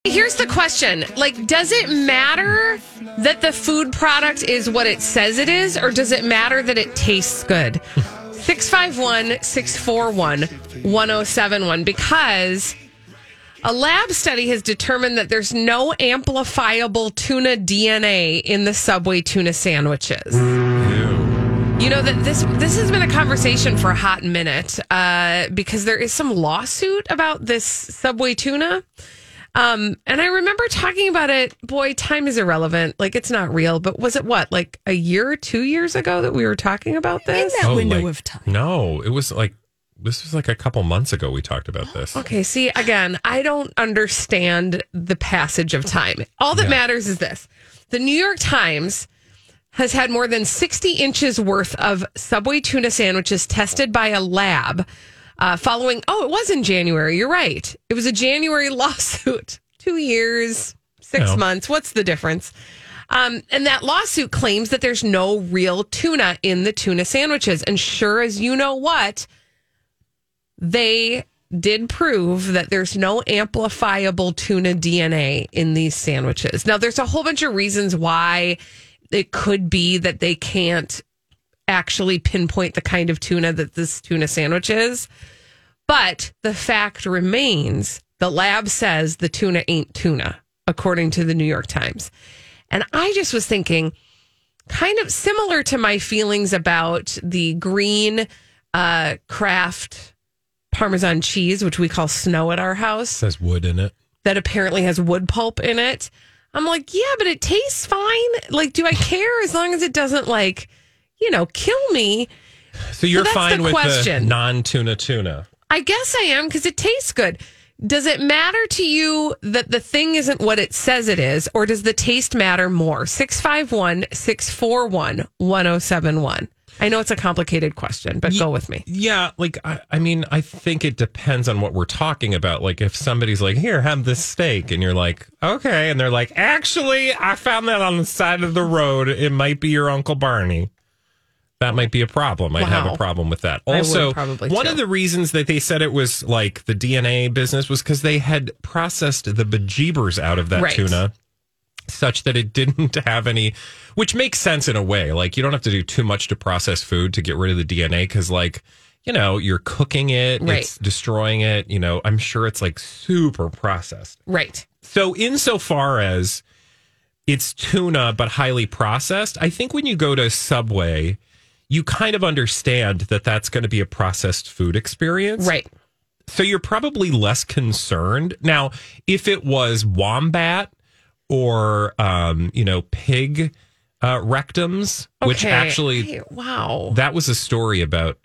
Here's the question. Like, does it matter that the food product is what it says it is, or does it matter that it tastes good? 651-641-1071, because a lab study has determined that there's no amplifiable tuna DNA in the Subway tuna sandwiches. You know that this has been a conversation for a hot minute because there is some lawsuit about this Subway tuna. And I remember talking about it. Boy, time is irrelevant. Like, it's not real. But was it like a year or 2 years ago that we were talking about this? In that window of time. No, it was this was like a couple months ago we talked about this. Okay, see, again, I don't understand the passage of time. All that matters is this. The New York Times has had more than 60 inches worth of Subway tuna sandwiches tested by a lab following, it was in January. You're right. It was a January lawsuit. 2 years, 6 months. What's the difference? And that lawsuit claims that there's no real tuna in the tuna sandwiches. And sure as you know what, they did prove that there's no amplifiable tuna DNA in these sandwiches. Now, there's a whole bunch of reasons why it could be that they can't actually pinpoint the kind of tuna that this tuna sandwich is. But the fact remains, the lab says the tuna ain't tuna, according to the New York Times. And I just was thinking, kind of similar to my feelings about the green Kraft Parmesan cheese, which we call Snow at our house. It has wood in it. That apparently has wood pulp in it. I'm like, yeah, but it tastes fine. Like, do I care as long as it doesn't, kill me? So you're fine with question. the non-tuna tuna? I guess I am, because it tastes good. Does it matter to you that the thing isn't what it says it is, or does the taste matter more? 651-641-1071. I know it's a complicated question, but go with me. Yeah, I mean, I think it depends on what we're talking about. Like, if somebody's like, here, have this steak, and you're like, okay, and they're like, actually, I found that on the side of the road. It might be your Uncle Barney. That might be a problem. I'd have a problem with that. Also, one of the reasons that they said it was like the DNA business was because they had processed the bejeebers out of that tuna such that it didn't have any, which makes sense in a way. Like, you don't have to do too much to process food to get rid of the DNA because, you're cooking it, it's destroying it. I'm sure it's super processed. Right. So insofar as it's tuna but highly processed, I think when you go to Subway, you kind of understand that that's going to be a processed food experience. Right. So you're probably less concerned. Now, if it was wombat or, pig rectums, which actually... Wow. That was a story about...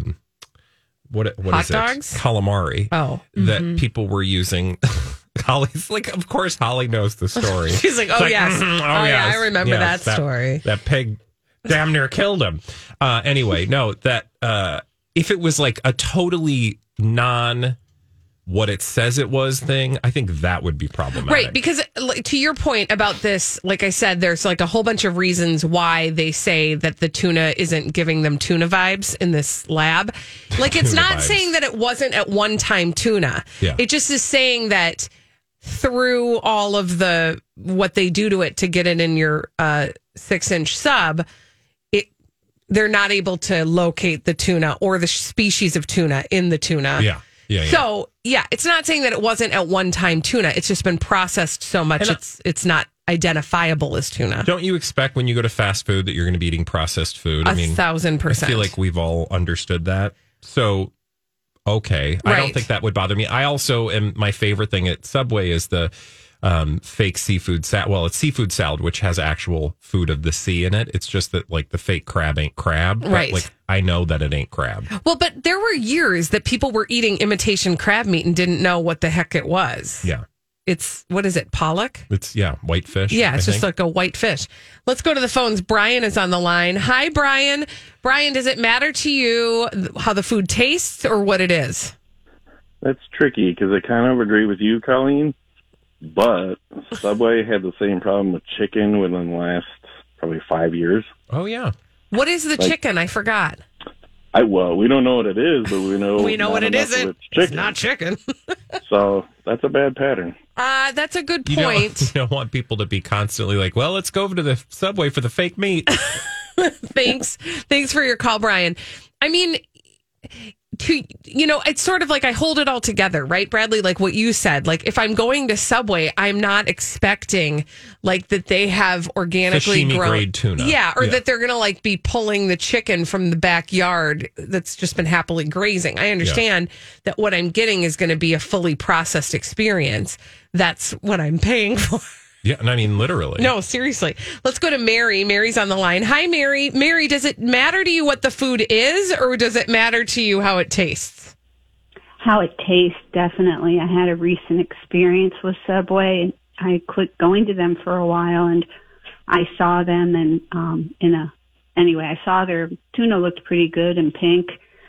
what hot is dogs? It? Calamari. Oh. That people were using... Holly's of course, Holly knows the story. She's like, yes. Yes. I remember that story. That pig damn near killed him. Anyway, no, that if it was a totally non what it says it was thing, I think that would be problematic. Right, because to your point about this, like I said, there's a whole bunch of reasons why they say that the tuna isn't giving them tuna vibes in this lab. It's not saying that it wasn't at one time tuna. Yeah. It just is saying that through all of what they do to it to get it in your 6-inch sub, they're not able to locate the tuna or the species of tuna in the tuna. Yeah. So, it's not saying that it wasn't at one time tuna. It's just been processed so much it's not identifiable as tuna. Don't you expect when you go to fast food that you're going to be eating processed food? 1,000%. I feel like we've all understood that. So, okay. I don't think that would bother me. I also my favorite thing at Subway is the fake seafood salad. Well, it's seafood salad, which has actual food of the sea in it. It's just that the fake crab ain't crab. Right. But, I know that it ain't crab. Well, but there were years that people were eating imitation crab meat and didn't know what the heck it was. Yeah. It's, what is it, pollock? It's, white fish. Yeah, it's just like a white fish. Let's go to the phones. Brian is on the line. Hi, Brian. Brian, does it matter to you how the food tastes or what it is? That's tricky because I kind of agree with you, Colleen. But Subway had the same problem with chicken within the last probably 5 years. Oh, yeah. What is the chicken? I forgot. We don't know what it is, but we know what it enough of isn't. It's chicken. It's not chicken. So that's a bad pattern. That's a good You point. don't want people to be constantly like, well, let's go over to the Subway for the fake meat. Thanks for your call, Brian. I mean, it's sort of like I hold it all together, right, Bradley? Like what you said, like if I'm going to Subway, I'm not expecting like that they have organically Sashimi grown grade tuna. Yeah, or that they're going to like be pulling the chicken from the backyard that's just been happily grazing. I understand that what I'm getting is going to be a fully processed experience. That's what I'm paying for. Yeah, and I mean, literally. No, seriously. Let's go to Mary. Mary's on the line. Hi, Mary. Mary, does it matter to you what the food is, or does it matter to you how it tastes? How it tastes, definitely. I had a recent experience with Subway. I quit going to them for a while, and I saw them, and I saw their tuna looked pretty good and pink,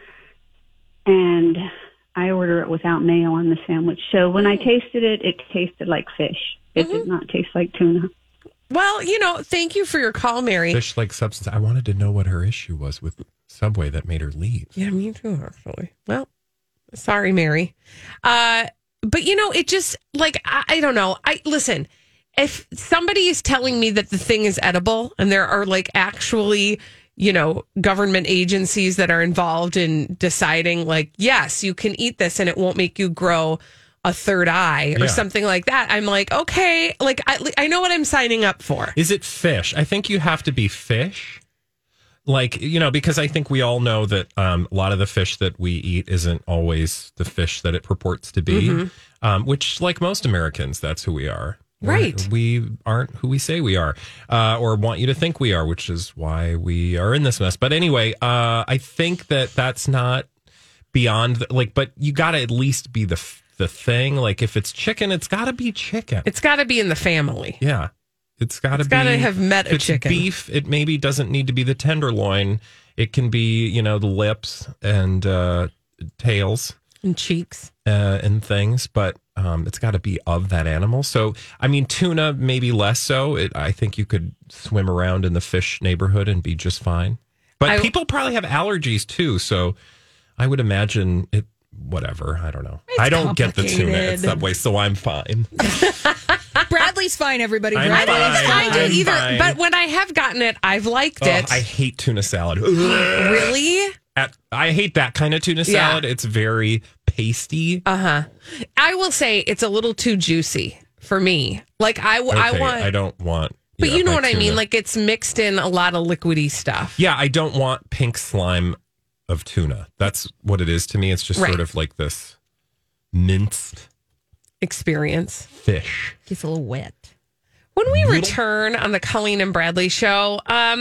and I order it without mayo on the sandwich. So when I tasted it, it tasted like fish. It did not taste like tuna. Well, thank you for your call, Mary. Fish-like substance. I wanted to know what her issue was with Subway that made her leave. Yeah, me too, actually. Well, sorry, Mary. But, it just, like, I don't know. Listen, if somebody is telling me that the thing is edible and there are, like, actually, government agencies that are involved in deciding, like, yes, you can eat this and it won't make you grow a third eye or something like that. I'm like, okay, like I know what I'm signing up for. Is it fish? I think you have to be fish. Like, because I think we all know that a lot of the fish that we eat isn't always the fish that it purports to be, which, like most Americans, that's who we are. Right. We aren't who we say we are, or want you to think we are, which is why we are in this mess. But anyway, I think that's not beyond, but you got to at least be the thing. Like if it's chicken, it's got to be chicken. It's got to be in the family. Yeah. It's got to have met a chicken. Beef, it maybe doesn't need to be the tenderloin. It can be, the lips and tails. And cheeks. And things. But it's got to be of that animal. So, I mean, tuna, maybe less so. I think you could swim around in the fish neighborhood and be just fine. But people probably have allergies too. So I would imagine it. Whatever. I don't know. I don't get the tuna at Subway, so I'm fine. Bradley's fine, everybody. Bradley's fine too either. But when I have gotten it, I've liked it. I hate tuna salad. Really? I hate that kind of tuna salad. It's very pasty. I will say it's a little too juicy for me. Like I don't want. But you know what I mean? Like it's mixed in a lot of liquidy stuff. Yeah, I don't want pink slime of tuna. That's what it is to me. It's just sort of like this minced experience. Fish. Gets a little wet. When we return on the Colleen and Bradley show,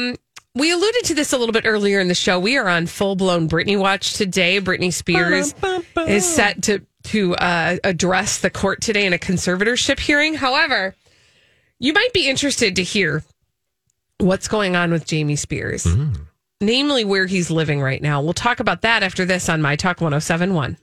we alluded to this a little bit earlier in the show. We are on full-blown Britney watch today. Britney Spears is set to address the court today in a conservatorship hearing. However, you might be interested to hear what's going on with Jamie Spears. Namely, where he's living right now. We'll talk about that after this on My Talk 107.1.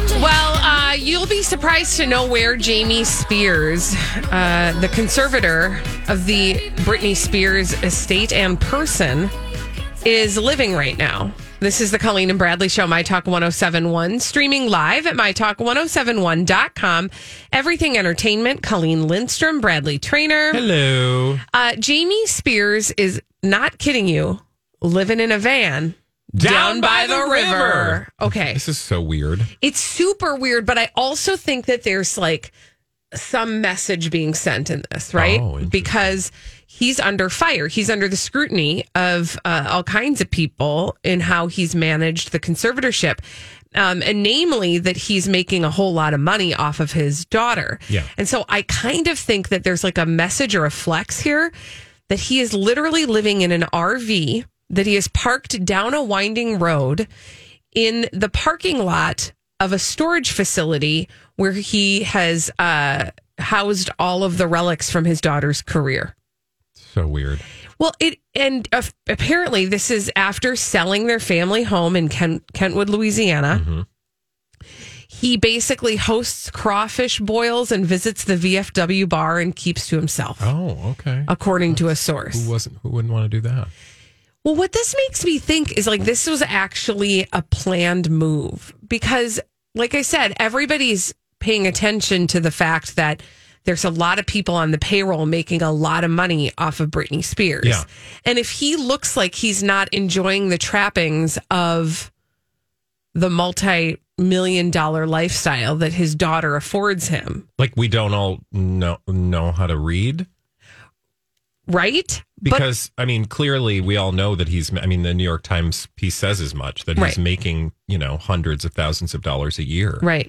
Well, you'll be surprised to know where Jamie Spears, the conservator of the Britney Spears estate and person, is living right now. This is the Colleen and Bradley Show, My Talk 107.1, streaming live at MyTalk1071.com. Everything Entertainment, Colleen Lindstrom, Bradley Trainer. Hello. Jamie Spears is, not kidding you, living in a van down by the river. Okay. This is so weird. It's super weird, but I also think that there's like some message being sent in this, right? Because he's under fire. He's under the scrutiny of all kinds of people in how he's managed the conservatorship. And namely that he's making a whole lot of money off of his daughter. Yeah. And so I kind of think that there's like a message or a flex here that he is literally living in an RV that he is parked down a winding road in the parking lot of a storage facility where he has housed all of the relics from his daughter's career. So weird. Well, apparently this is after selling their family home in Kentwood, Louisiana. He basically hosts crawfish boils and visits the VFW bar and keeps to himself. Oh, okay. According to a source. Who wouldn't want to do that? Well, what this makes me think is like this was actually a planned move because, like I said, everybody's paying attention to the fact that there's a lot of people on the payroll making a lot of money off of Britney Spears. Yeah. And if he looks like he's not enjoying the trappings of the multi-million-dollar lifestyle that his daughter affords him. Like we don't all know how to read. Right? Because, I mean, clearly we all know that the New York Times piece says as much, that he's making, hundreds of thousands of dollars a year. Right.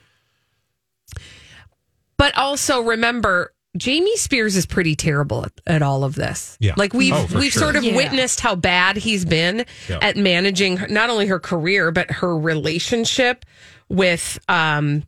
But also remember, Jamie Spears is pretty terrible at all of this. Yeah. Like we've sure. sort of witnessed how bad he's been at managing not only her career, but her relationship with her,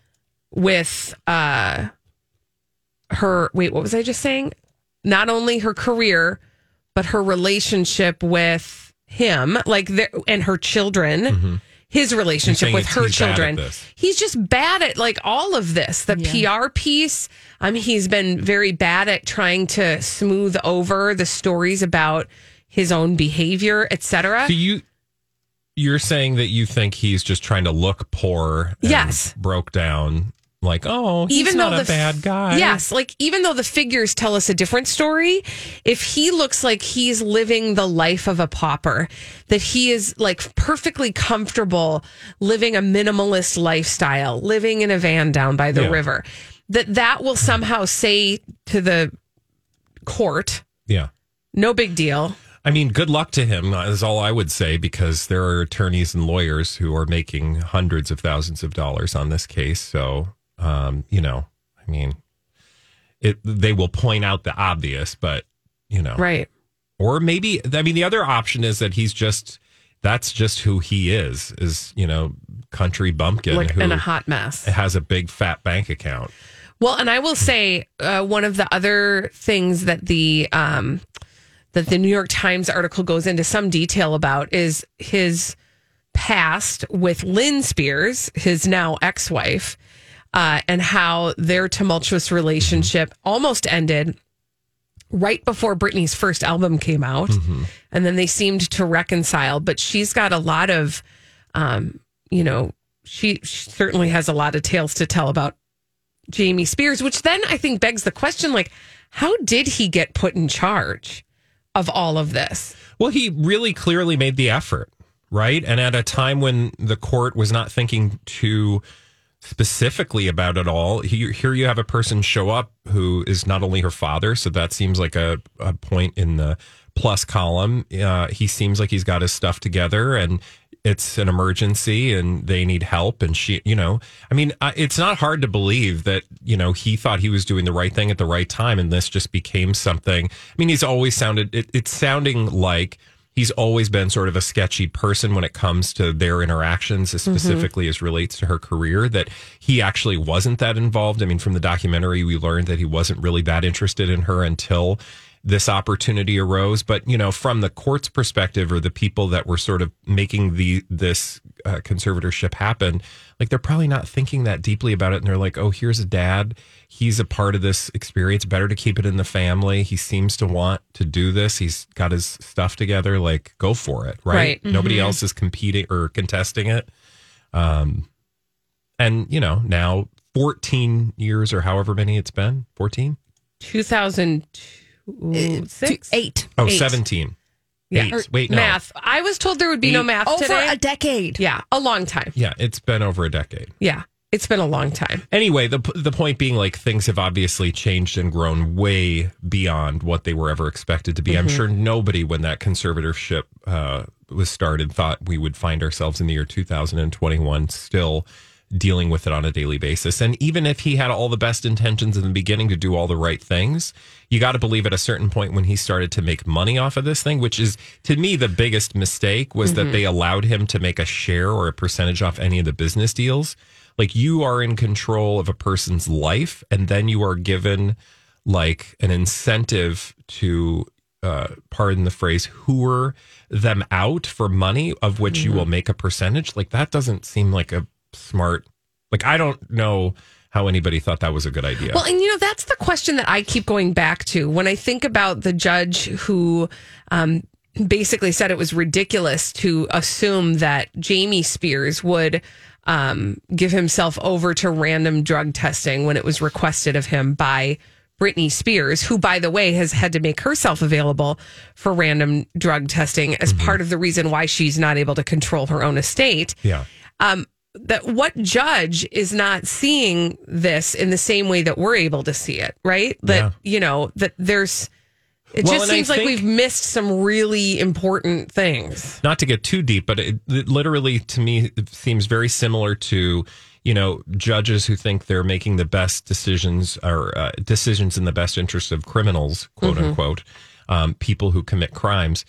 wait, what was I just saying? Not only her career, but her relationship with him, and her children. Mm-hmm. His relationship with her children. He's just bad at like all of this. The PR piece. He's been very bad at trying to smooth over the stories about his own behavior, etc. So you're saying that you think he's just trying to look poor and broke down. Like, he's not a bad guy. Yes, like even though the figures tell us a different story, if he looks like he's living the life of a pauper, that he is like perfectly comfortable living a minimalist lifestyle, living in a van down by the river, that will somehow say to the court, no big deal. I mean, good luck to him is all I would say, because there are attorneys and lawyers who are making hundreds of thousands of dollars on this case. So, they will point out the obvious, but, Right. Or maybe, the other option is that that's just who he is, country bumpkin. Like who in a hot mess. Has a big fat bank account. Well, and I will say one of the other things that the New York Times article goes into some detail about is his past with Lynn Spears, his now ex-wife, and how their tumultuous relationship almost ended right before Britney's first album came out. Mm-hmm. And then they seemed to reconcile. But she's got a lot of, she certainly has a lot of tales to tell about Jamie Spears, which then I think begs the question, like, how did he get put in charge of all of this? Well, he really clearly made the effort, right? And at a time when the court was not thinking too specifically about it all, here you have a person show up who is not only her father, so that seems like a point in the plus column. He seems like he's got his stuff together, and it's an emergency and they need help. And she, it's not hard to believe that, he thought he was doing the right thing at the right time. And this just became something. He's always it's sounding like he's always been sort of a sketchy person when it comes to their interactions, specifically as relates to her career, that he actually wasn't that involved. From the documentary, we learned that he wasn't really that interested in her until this opportunity arose. But, from the court's perspective, or the people that were sort of making this conservatorship happen, like, they're probably not thinking that deeply about it. And they're like, oh, here's a dad. He's a part of this experience. Better to keep it in the family. He seems to want to do this. He's got his stuff together. Like, go for it. Right. Mm-hmm. Nobody else is competing or contesting it. And, now 14 years or however many it's been, 14? 2006? 8. Oh, 17. Yeah. 8. Wait, no. Math. I was told there would be no math today. Over a decade. Yeah, a long time. Yeah, it's been over a decade. Yeah, it's been a long time. Anyway, the point being, like, things have obviously changed and grown way beyond what they were ever expected to be. Mm-hmm. I'm sure nobody, when that conservatorship was started, thought we would find ourselves in the year 2021 still dealing with it on a daily basis. And even if he had all the best intentions in the beginning to do all the right things, you got to believe at a certain point when he started to make money off of this thing, which is, to me, the biggest mistake, was that they allowed him to make a share or a percentage off any of the business deals. Like, you are in control of a person's life, and then you are given like an incentive to, pardon the phrase, hooer them out for money of which you will make a percentage. Like, that doesn't seem like a smart, like, I don't know how anybody thought that was a good idea. Well, and that's the question that I keep going back to when I think about the judge who basically said it was ridiculous to assume that Jamie Spears would give himself over to random drug testing when it was requested of him by Britney Spears, who, by the way, has had to make herself available for random drug testing as part of the reason why she's not able to control her own estate. Yeah. That what judge is not seeing this in the same way that we're able to see it, right? That, that there's, it Well, just and I seems like think- we've missed some really important things. Not to get too deep, but it literally, to me, it seems very similar to, judges who think they're making the best decisions or decisions in the best interest of criminals, quote unquote, people who commit crimes.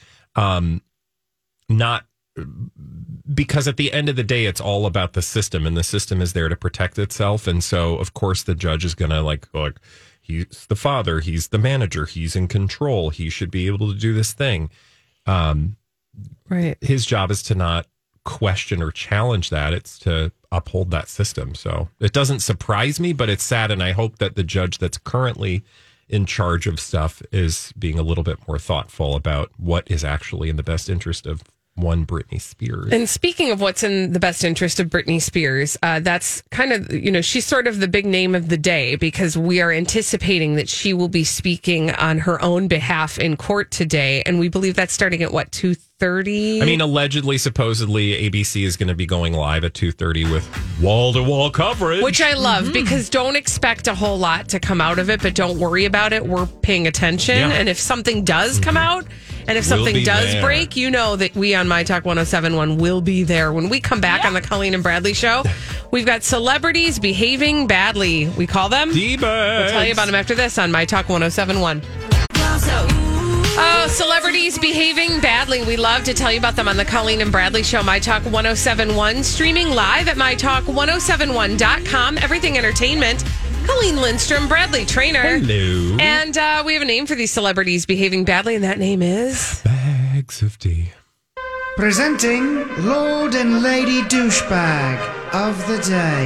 Not because at the end of the day, it's all about the system, and the system is there to protect itself. And so, of course, the judge is going to like, he's the father, he's the manager, he's in control, he should be able to do this thing. Right. His job is to not question or challenge that. It's to uphold that system. So it doesn't surprise me, but it's sad. And I hope that the judge that's currently in charge of stuff is being a little bit more thoughtful about what is actually in the best interest of one Britney Spears. And speaking of what's in the best interest of Britney Spears, that's kind of, she's sort of the big name of the day because we are anticipating that she will be speaking on her own behalf in court today. And we believe that's starting at 2:30? I mean, allegedly, supposedly, ABC is going to be going live at 2:30 with wall-to-wall coverage. Which I love because don't expect a whole lot to come out of it, but don't worry about it. We're paying attention. Yeah. And if something does come out, and if something be does there. break, you know that we on My Talk 1071 will be there. When we come back on the Colleen and Bradley show, we've got celebrities behaving badly. We call them. D-Bags. We'll tell you about them after this on My Talk 1071. Oh, celebrities behaving badly. We love to tell you about them on the Colleen and Bradley show, My Talk 1071, streaming live at mytalk1071.com. Everything Entertainment. Colleen Lindstrom, Bradley Trainer. Hello. And we have a name for these celebrities behaving badly, and that name is... Bags of tea. Presenting Lord and Lady Douchebag of the Day.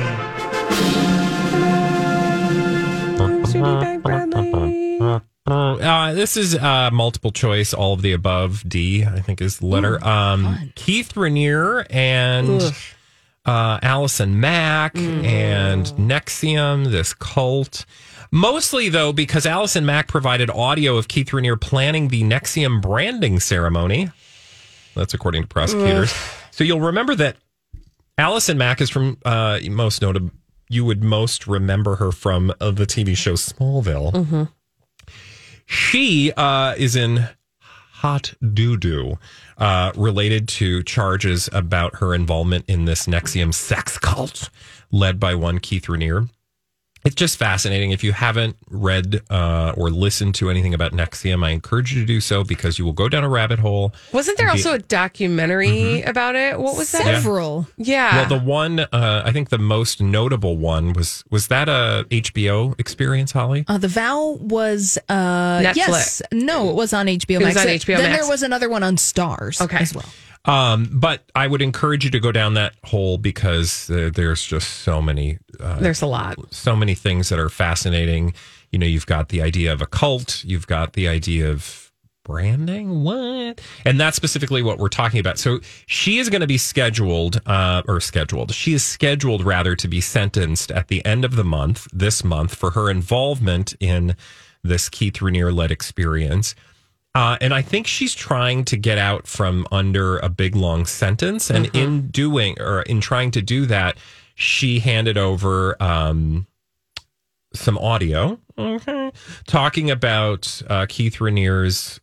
This is multiple choice, all of the above. D, I think, is the letter. Keith Raniere and Allison Mack and NXIVM, this cult. Mostly, though, because Allison Mack provided audio of Keith Raniere planning the NXIVM branding ceremony. That's according to prosecutors. So you'll remember that Allison Mack is from most notable. You would most remember her from the TV show Smallville. She is in hot doo-doo related to charges about her involvement in this NXIVM sex cult led by one Keith Raniere. It's just fascinating. If you haven't read or listened to anything about NXIVM, I encourage you to do so because you will go down a rabbit hole. Wasn't there also a documentary about it? What was that? Several. Yeah. Well, the one, I think the most notable one was that a HBO experience, Holly? The Vow was Netflix. Yes, no, it was on HBO It was Max. on HBO then Max. there was another one on Stars as well. But I would encourage you to go down that hole because there's just so many. There's a lot. So many things that are fascinating. You've got the idea of a cult. You've got the idea of branding. What? And that's specifically what we're talking about. So she is going to be scheduled. She is scheduled rather to be sentenced at the end of the month, this month, for her involvement in this Keith Raniere-led experience. And I think she's trying to get out from under a big long sentence. And in trying to do that, she handed over some audio talking about Keith Raniere's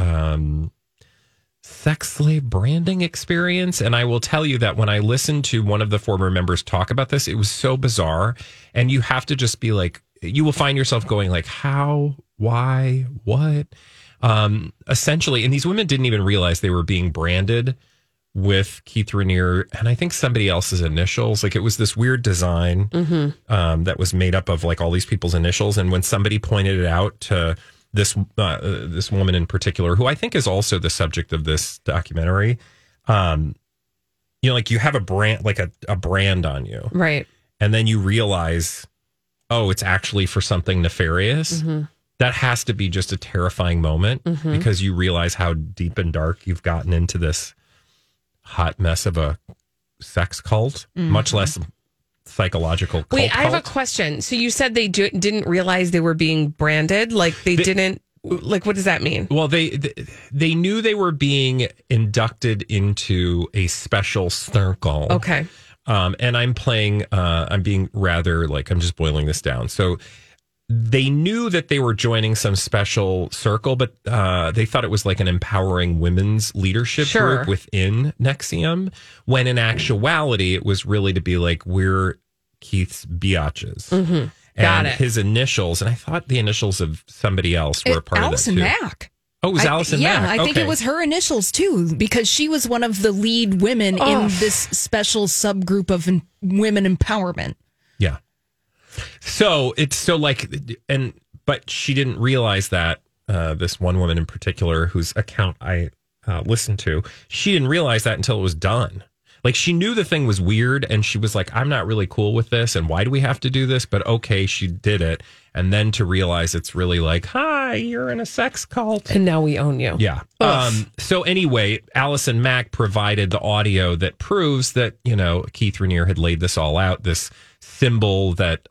sex slave branding experience. And I will tell you that when I listened to one of the former members talk about this, it was so bizarre. And you have to just be like, you will find yourself going like, how, why, what? Essentially, and these women didn't even realize they were being branded with Keith Raniere and I think somebody else's initials. Like it was this weird design that was made up of like all these people's initials. And when somebody pointed it out to this woman in particular, who I think is also the subject of this documentary, like you have a brand, like a brand on you, Right. and then you realize, oh, it's actually for something nefarious. that has to be just a terrifying moment because you realize how deep and dark you've gotten into this hot mess of a sex cult, much less psychological cult. Wait, I have a question. So you said they didn't realize they were being branded? Like they didn't, like what does that mean? Well, they knew they were being inducted into a special circle. Okay. And I'm being rather like, I'm just boiling this down. So they knew that they were joining some special circle, but they thought it was like an empowering women's leadership group within NXIVM, when in actuality, it was really to be like, we're Keith's biatches. Mm-hmm. And his initials, and I thought the initials of somebody else were a part Allison of that too. Mack. Oh, it was Allison Mack. Yeah, I think it was her initials too, because she was one of the lead women in this special subgroup of women empowerment. Yeah. So it's so like, but she didn't realize that this one woman in particular, whose account I listened to, she didn't realize that until it was done. Like she knew the thing was weird and she was like, I'm not really cool with this. And why do we have to do this? But okay, she did it. And then to realize it's really like, hi, you're in a sex cult. And now we own you. Yeah. So anyway, Allison Mack provided the audio that proves that, Keith Raniere had laid this all out, this symbol that,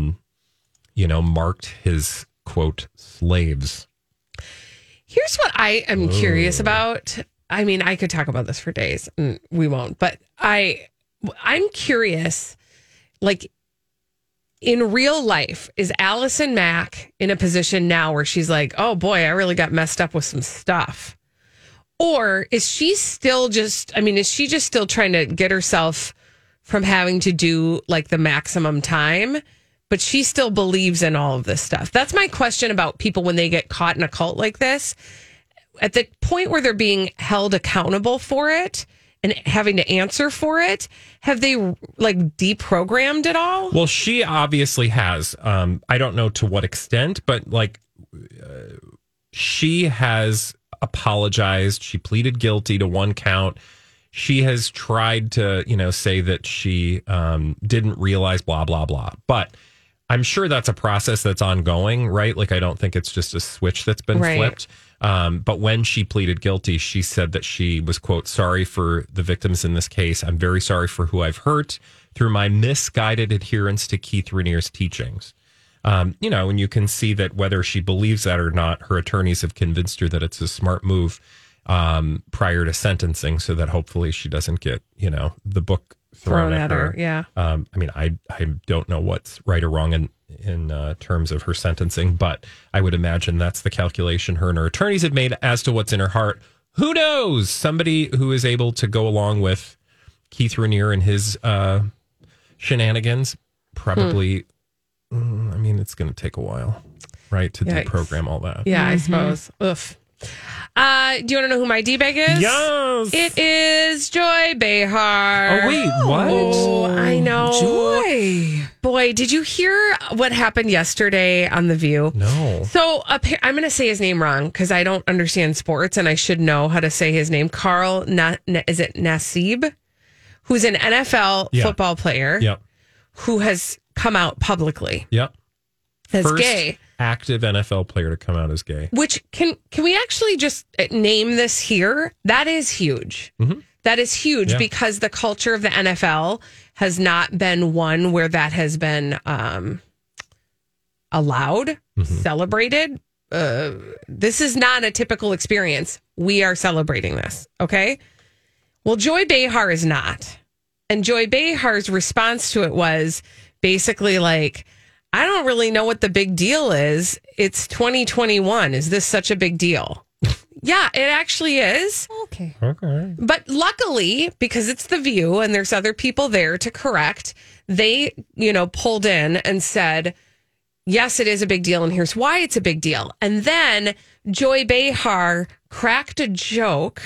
marked his, quote, slaves. Here's what I am curious about. I mean, I could talk about this for days and we won't, but I'm curious, like in real life, is Allison Mack in a position now where she's like, oh boy, I really got messed up with some stuff? Or is she still just still trying to get herself from having to do like the maximum time, but she still believes in all of this stuff? That's my question about people when they get caught in a cult like this. At the point where they're being held accountable for it and having to answer for it, have they like deprogrammed it all? Well, she obviously has. I don't know to what extent, but like she has apologized. She pleaded guilty to one count. She has tried to, say that she didn't realize blah, blah, blah. But I'm sure that's a process that's ongoing, right? Like, I don't think it's just a switch that's been flipped. But when she pleaded guilty, she said that she was, quote, sorry for the victims in this case. I'm very sorry for who I've hurt through my misguided adherence to Keith Raniere's teachings. And you can see that whether she believes that or not, her attorneys have convinced her that it's a smart move prior to sentencing so that hopefully she doesn't get, the book thrown at her. Yeah. I don't know what's right or wrong in terms of her sentencing, but I would imagine that's the calculation her and her attorneys have made as to what's in her heart. Who knows? Somebody who is able to go along with Keith Raniere and his shenanigans probably, it's going to take a while, right, to deprogram all that. Yeah, I suppose. Oof. Do you want to know who my D-bag is? Yes. It is Joy Behar. Oh, wait, what? Oh, I know. Joy. Boy, did you hear what happened yesterday on The View? No. So I'm going to say his name wrong because I don't understand sports and I should know how to say his name. Carl, is it Nassib? Who's an NFL football player who has come out publicly as First gay. Active NFL player to come out as gay. Which can we actually just name this here? That is huge. Mm-hmm. That is huge because the culture of the NFL has not been one where that has been allowed, celebrated. This is not a typical experience. We are celebrating this. Okay. Well, Joy Behar is not. And Joy Behar's response to it was basically like, I don't really know what the big deal is. It's 2021. Is this such a big deal? Yeah, it actually is. Okay. But luckily, because it's The View and there's other people there to correct, they, pulled in and said, yes, it is a big deal. And here's why it's a big deal. And then Joy Behar cracked a joke.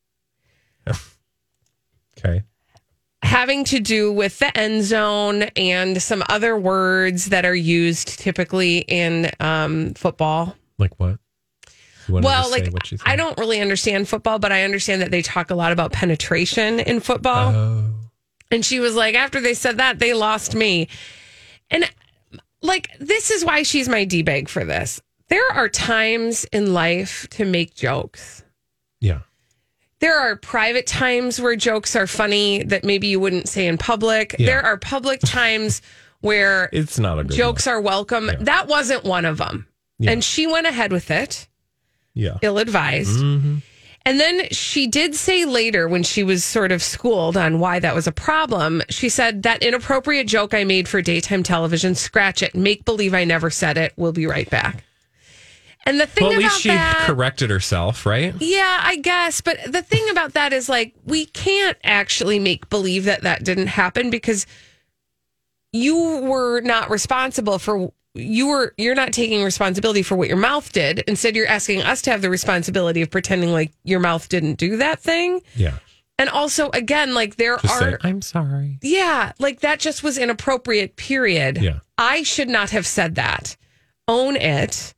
Okay. Having to do with the end zone and some other words that are used typically in football. Like what? Well, like, I don't really understand football, but I understand that they talk a lot about penetration in football. Oh. And she was like, after they said that, they lost me. And like, this is why she's my D-bag for this. There are times in life to make jokes. Yeah. There are private times where jokes are funny that maybe you wouldn't say in public. Yeah. There are public times where It's not a good jokes one. are welcome. Yeah. That wasn't one of them. Yeah. And she went ahead with it, Yeah. ill-advised. Mm-hmm. And then she did say later, when she was sort of schooled on why that was a problem, she said, that inappropriate joke I made for daytime television, scratch it, make believe I never said it. We'll be right back. And the thing Well, at about least she that, corrected herself, right? yeah, I guess. But the thing about that is, like, we can't actually make believe that that didn't happen, because you were not responsible for, you're not taking responsibility for what your mouth did. Instead, you're asking us to have the responsibility of pretending like your mouth didn't do that thing. Yeah. And also, again, like, there Just are, say, I'm sorry. yeah, like, that just was inappropriate, period. Yeah. I should not have said that. Own it.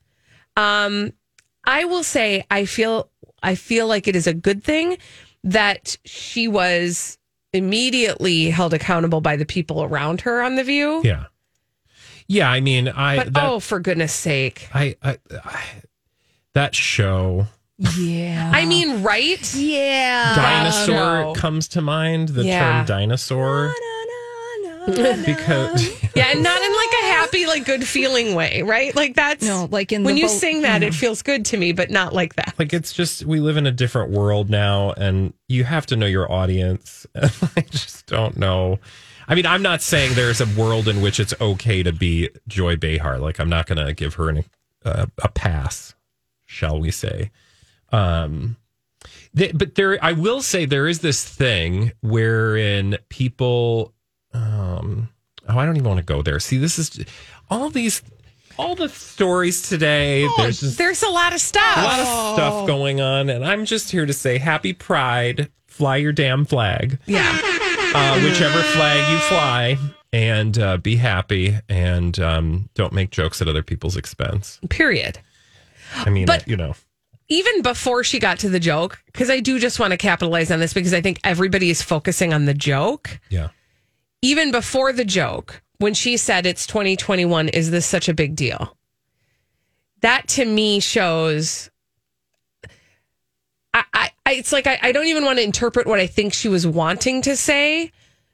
I will say, I feel like it is a good thing that she was immediately held accountable by the people around her on The View. Yeah. Yeah. I mean, But for goodness sake. I that show, Yeah. I mean, right? Yeah. dinosaur no. comes to mind, the Yeah. term dinosaur. Because Yeah, and not in like a happy, like good feeling way, right? Like that's No, like in when the you boat- sing that, it feels good to me, but not like that. like, it's just, we live in a different world now, and you have to know your audience. I just don't know. I mean, I'm not saying there's a world in which it's okay to be Joy Behar. Like, I'm not going to give her a pass, shall we say. But there, I will say there is this thing wherein people, I don't even want to go there. See, this is all the stories today. There's a lot of stuff. A lot of stuff going on, and I'm just here to say happy Pride. Fly your damn flag. Yeah. Whichever flag you fly, and be happy, and don't make jokes at other people's expense. Period. I mean, But- even Even before she got to the joke, because I do just want to capitalize on this, because I think everybody is focusing on the joke. yeah. Even before the joke, when she said it's 2021, is this such a big deal? That to me shows. It's like I don't even want to interpret what I think she was wanting to say,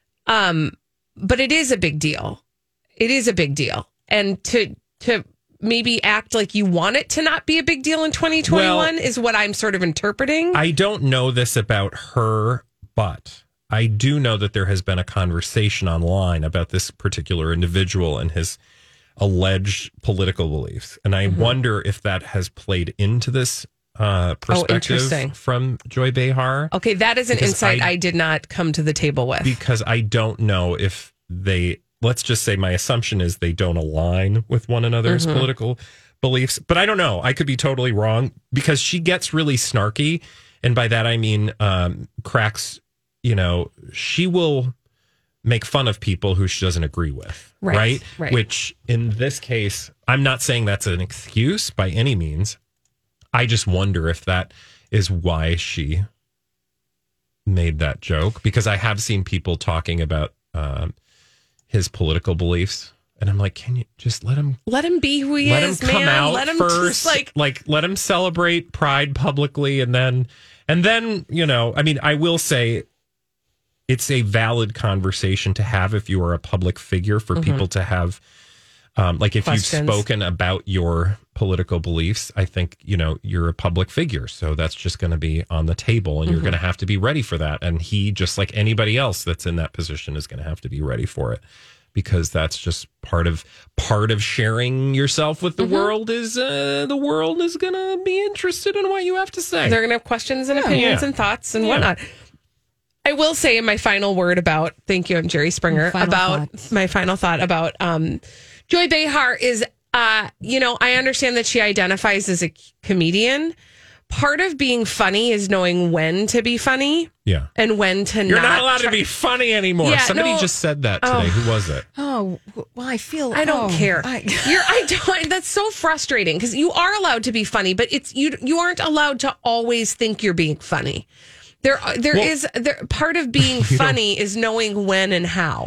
but it is a big deal. It is a big deal, and to maybe act like you want it to not be a big deal in 2021 is what I'm sort of interpreting. I don't know this about her, but I do know that there has been a conversation online about this particular individual and his alleged political beliefs. And I wonder if that has played into this interesting. perspective from Joy Behar. Okay, that is an Because insight I did not come to the table with. Because I don't know if let's just say my assumption is they don't align with one another's political beliefs. But I don't know. I could be totally wrong, because she gets really snarky. And by that, I mean, cracks, she will make fun of people who she doesn't agree with. Right. Which in this case, I'm not saying that's an excuse by any means. I just wonder if that is why she made that joke, because I have seen people talking about his political beliefs, and I'm like, can you just let him be who he let is, him come man. out Let him first, just let him celebrate Pride publicly, and then I mean, I will say it's a valid conversation to have if you are a public figure, for people to have if questions. you've spoken about your political beliefs. I think you're a public figure, so that's just going to be on the table, and you're going to have to be ready for that. And he, just like anybody else that's in that position, is going to have to be ready for it, because that's just part of sharing yourself with the world. Is the world is going to be interested in what you have to say. They're going to have questions and opinions and thoughts and whatnot. I will say in my final word about, thank you, I'm Jerry Springer, my final thought about Joy Behar is, I understand that she identifies as a comedian. Part of being funny is knowing when to be funny. Yeah. And when to You're not. not allowed to be funny anymore. Yeah, Somebody no. just said that today. Who was it? Oh, well, I don't care. I don't. That's so frustrating, because you are allowed to be funny, but it's you aren't allowed to always think you're being funny. There is part of being funny is knowing when and how.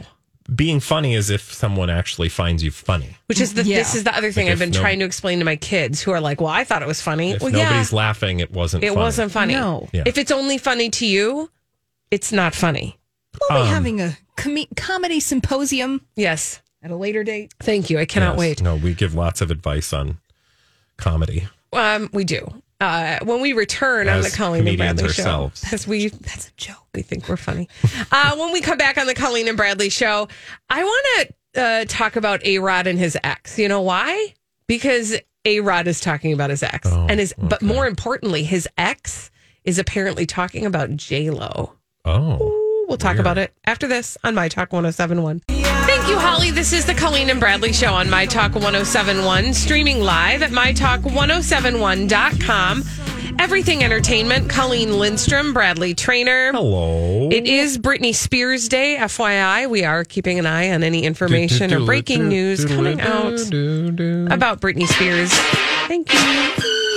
being funny is if someone actually finds you funny. Which is this is the other thing I've been trying to explain to my kids who are like, well, I thought it was funny. If well, nobody's laughing, it wasn't funny. It wasn't funny. No. Yeah. If it's only funny to you, it's not funny. We'll be having a comedy symposium. Yes. At a later date. Thank you. I cannot wait. No, we give lots of advice on comedy. We do. When we return on the Colleen and Bradley show, that's a joke. We think we're funny. When we come back on the Colleen and Bradley show, I want to talk about A-Rod and his ex. You know why? Because A-Rod is talking about his ex, but more importantly, his ex is apparently talking about J-Lo. Oh, we'll talk about it after this on My Talk 107.1. Thank you, Holly. This is the Colleen and Bradley show on My Talk 107.1, streaming live at mytalk1071.com. Everything Entertainment, Colleen Lindstrom, Bradley Trainer. Hello. It is Britney Spears Day, FYI. We are keeping an eye on any information or breaking news coming out about Britney Spears. Thank you.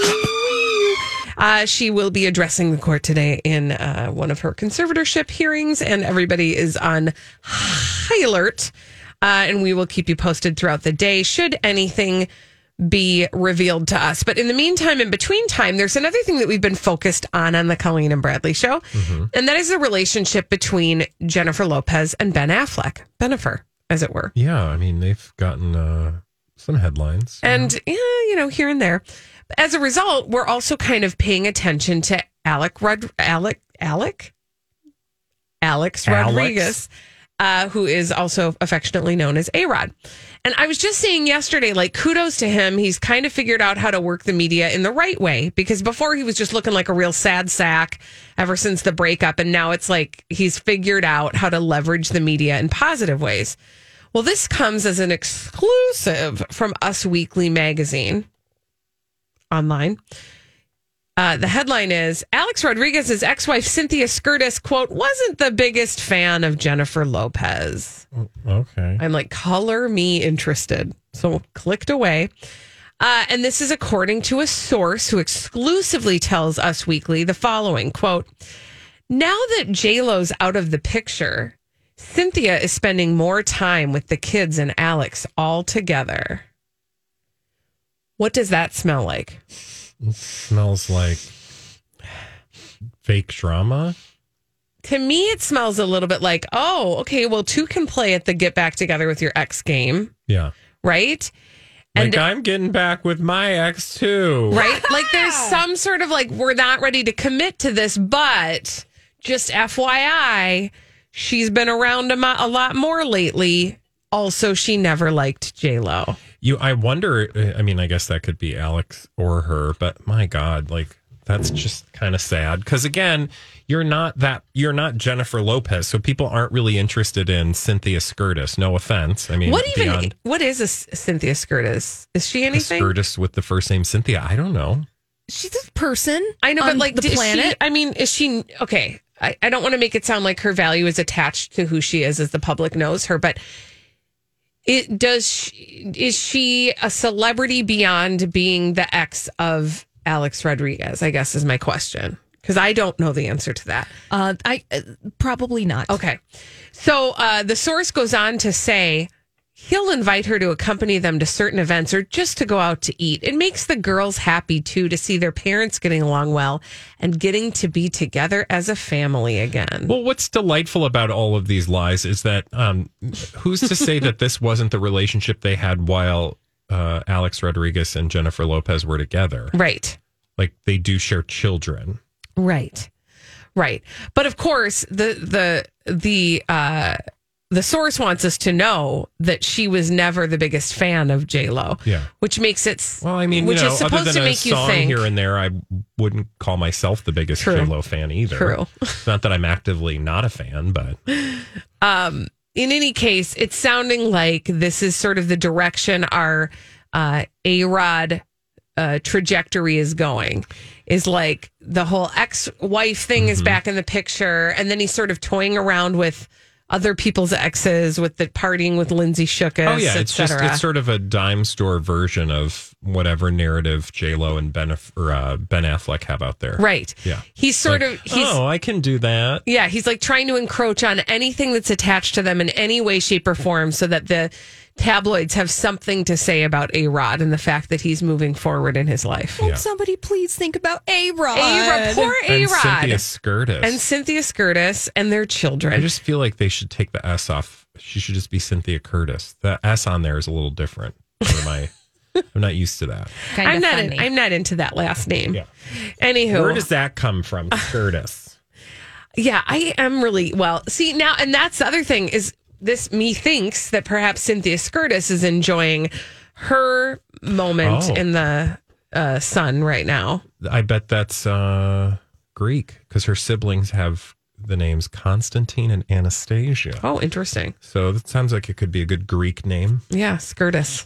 She will be addressing the court today in one of her conservatorship hearings, and everybody is on high alert. And we will keep you posted throughout the day should anything be revealed to us. But in the meantime, in between time, there's another thing that we've been focused on the Colleen and Bradley show, and that is the relationship between Jennifer Lopez and Ben Affleck. Bennifer, as it were. Yeah, I mean, they've gotten some headlines. And, here and there. As a result, we're also kind of paying attention to Alex Rodriguez, who is also affectionately known as A-Rod. And I was just saying yesterday, kudos to him. He's kind of figured out how to work the media in the right way, because before he was just looking like a real sad sack ever since the breakup. And now it's like he's figured out how to leverage the media in positive ways. Well, this comes as an exclusive from Us Weekly magazine. Online. The headline is, Alex Rodriguez's ex-wife Cynthia Scurtis, quote, wasn't the biggest fan of Jennifer Lopez. Okay. I'm like, color me interested. So clicked away. And this is according to a source who exclusively tells Us Weekly the following, quote, now that J-Lo's out of the picture, Cynthia is spending more time with the kids and Alex all together. What does that smell like? It smells like fake drama. To me, it smells a little bit like, oh, okay, well, two can play at the get back together with your ex game. Yeah. Right? And I'm getting back with my ex too. Right? There's some sort of we're not ready to commit to this, but just FYI, she's been around a lot more lately. Also, she never liked J-Lo. I wonder, I mean, I guess that could be Alex or her, but my God, that's just kind of sad. Because again, you're not Jennifer Lopez, so people aren't really interested in Cynthia Scurtis. No offense. I mean, what is a Cynthia Scurtis? Is she anything? Scurtis with the first name Cynthia? I don't know. She's a person. I know, but the planet. Is she okay? I don't want to make it sound like her value is attached to who she is as the public knows her, but is she a celebrity beyond being the ex of Alex Rodriguez, I guess is my question. Because I don't know the answer to that. I probably not. Okay. So the source goes on to say he'll invite her to accompany them to certain events or just to go out to eat. It makes the girls happy, too, to see their parents getting along well and getting to be together as a family again. Well, what's delightful about all of these lies is that who's to say that this wasn't the relationship they had while Alex Rodriguez and Jennifer Lopez were together? Right. They do share children. Right. But of course, the source wants us to know that she was never the biggest fan of J-Lo. Yeah. Which makes it... Well, I mean, which is supposed other than to make a you song think... here and there, I wouldn't call myself the biggest J-Lo fan either. True. It's not that I'm actively not a fan, but... In any case, it's sounding like this is sort of the direction our A-Rod trajectory is going. Is the whole ex-wife thing is back in the picture, and then he's sort of toying around with other people's exes, with the partying with Lindsay Shookus. Oh yeah, it's sort of a dime store version of whatever narrative J-Lo and Ben Affleck have out there. Right. Yeah. He's I can do that. Yeah, he's like trying to encroach on anything that's attached to them in any way, shape, or form, so that the tabloids have something to say about A-Rod and the fact that he's moving forward in his life. Won't somebody please think about A-Rod? Poor A-Rod. And Cynthia Scurtis and their children. I just feel like they should take the S off. She should just be Cynthia Curtis. The S on there is a little different. I'm not used to that. I'm not into that last name. Yeah. Anywho. Where does that come from, Curtis? Yeah, I am really, well, see now, and that's the other thing is this methinks that perhaps Cynthia Scurtis is enjoying her moment in the sun right now. I bet that's Greek because her siblings have the names Constantine and Anastasia. Oh, interesting. So that sounds like it could be a good Greek name. Yeah, Scurtis.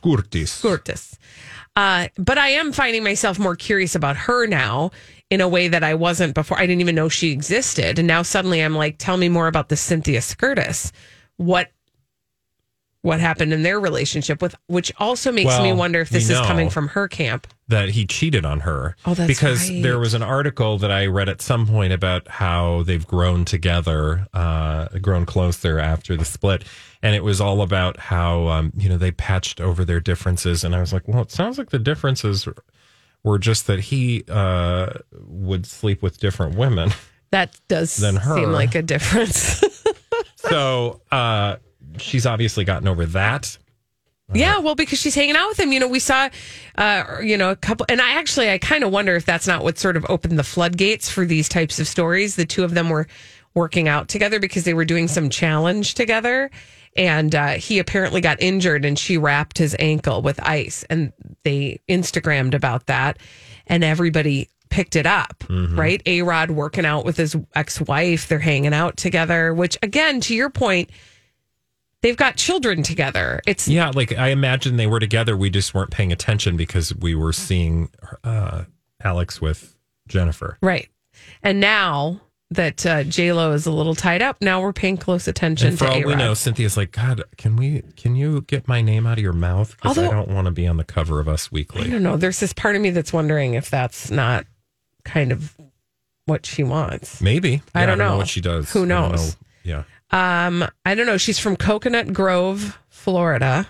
But I am finding myself more curious about her now in a way that I wasn't before. I didn't even know she existed. And now suddenly I'm like, tell me more about the Cynthia Scurtis. What happened in their relationship, which also makes me wonder if this is coming from her camp. That he cheated on her. Oh, that's because right. There was an article that I read at some point about how they've grown together, grown closer after the split. And it was all about how, they patched over their differences. And I was like, well, it sounds like the differences were just that he would sleep with different women. That does seem like a difference. So she's obviously gotten over that. Yeah, well, because she's hanging out with him. We saw, a couple, and I kind of wonder if that's not what sort of opened the floodgates for these types of stories. The two of them were working out together because they were doing some challenge together. And he apparently got injured and she wrapped his ankle with ice. And they Instagrammed about that. And everybody picked it up, right? A-Rod working out with his ex-wife. They're hanging out together, which, again, to your point, they've got children together. Like I imagine they were together. We just weren't paying attention because we were seeing Alex with Jennifer. Right. And now that J-Lo is a little tied up, now we're paying close attention and for to all A-Rod. we know, Cynthia's like, God, can you get my name out of your mouth? Because I don't want to be on the cover of Us Weekly. I don't know. There's this part of me that's wondering if that's not kind of what she wants. Maybe. Yeah, I don't know what she does. Who knows? Yeah. I don't know. She's from Coconut Grove, Florida.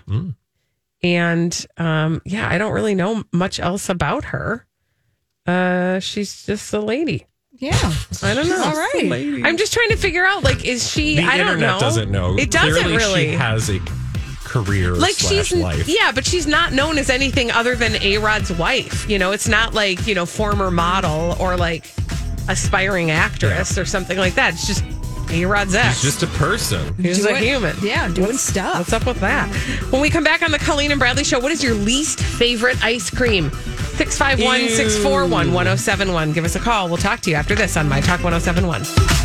And I don't really know much else about her. She's just a lady. Yeah. I don't know. All right. I'm just trying to figure out, like, is she, The I don't internet know. doesn't know. It doesn't Clearly really. She has a career like / life. Yeah, but she's not known as anything other than A-Rod's wife. It's not like, former model or like aspiring actress or something like that. It's just A-Rod's ex. She's just a person. She's a human. Yeah, doing stuff. What's up with that? When we come back on the Colleen and Bradley Show, what is your least favorite ice cream? 651-641-1071. Give us a call. We'll talk to you after this on My Talk 1071.